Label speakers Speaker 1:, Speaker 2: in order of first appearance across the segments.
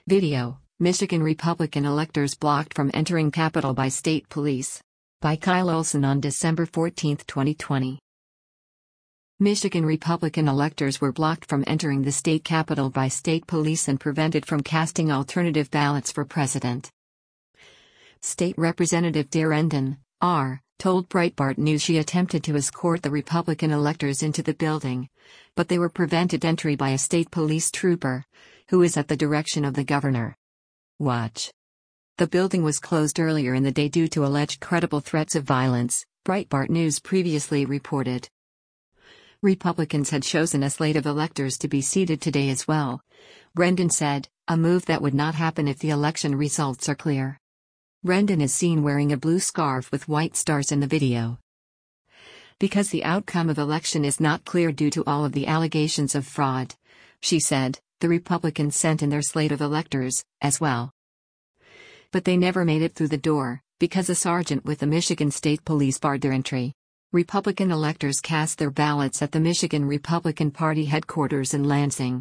Speaker 1: Video: Michigan Republican electors blocked from entering Capitol by state police. By Kyle Olson on December 14, 2020. Michigan Republican electors were blocked from entering the state capitol by state police and prevented from casting alternative ballots for president. State Representative Darendon R. told Breitbart News she attempted to escort the Republican electors into the building, but they were prevented entry by a state police trooper, who is at the direction of the governor. Watch. The building was closed earlier in the day due to alleged credible threats of violence, Breitbart News previously reported. Republicans had chosen a slate of electors to be seated today as well, Rendon said, a move that would not happen if the election results are clear. Rendon is seen wearing a blue scarf with white stars in the video. Because the outcome of election is not clear due to all of the allegations of fraud, she said, the Republicans sent in their slate of electors, as well. But they never made it through the door, because a sergeant with the Michigan State Police barred their entry. Republican electors cast their ballots at the Michigan Republican Party headquarters in Lansing.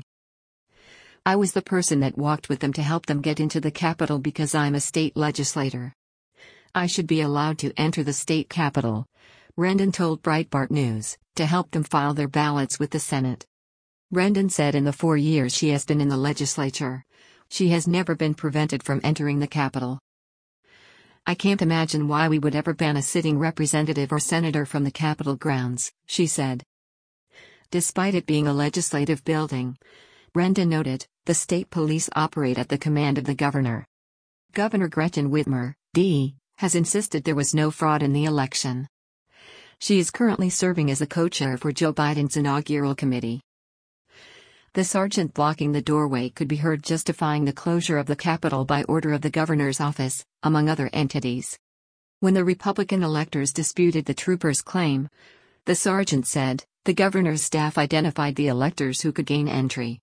Speaker 1: I was the person that walked with them to help them get into the Capitol because I'm a state legislator. I should be allowed to enter the state capitol, Rendon told Breitbart News, to help them file their ballots with the Senate. Rendon said in the 4 years she has been in the legislature, she has never been prevented from entering the Capitol. I can't imagine why we would ever ban a sitting representative or senator from the Capitol grounds, she said. Despite it being a legislative building, Rendon noted, the state police operate at the command of the governor. Governor Gretchen Whitmer, D., has insisted there was no fraud in the election. She is currently serving as a co-chair for Joe Biden's inaugural committee. The sergeant blocking the doorway could be heard justifying the closure of the Capitol by order of the governor's office, among other entities. When the Republican electors disputed the trooper's claim, the sergeant said, the governor's staff identified the electors who could gain entry.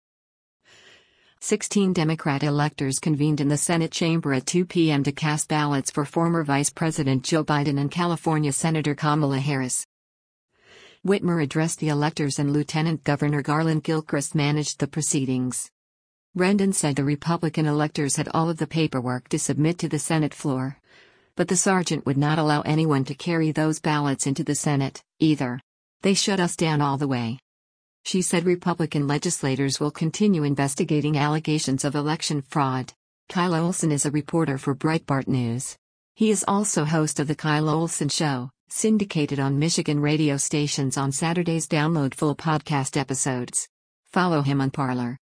Speaker 1: 16 Democrat electors convened in the Senate chamber at 2 p.m. to cast ballots for former Vice President Joe Biden and California Senator Kamala Harris. Whitmer addressed the electors and Lieutenant Governor Garland Gilchrist managed the proceedings. Rendon said the Republican electors had all of the paperwork to submit to the Senate floor, but the sergeant would not allow anyone to carry those ballots into the Senate, either. They shut us down all the way. She said Republican legislators will continue investigating allegations of election fraud. Kyle Olson is a reporter for Breitbart News. He is also host of The Kyle Olson Show, syndicated on Michigan radio stations on Saturdays. Download full podcast episodes. Follow him on Parler.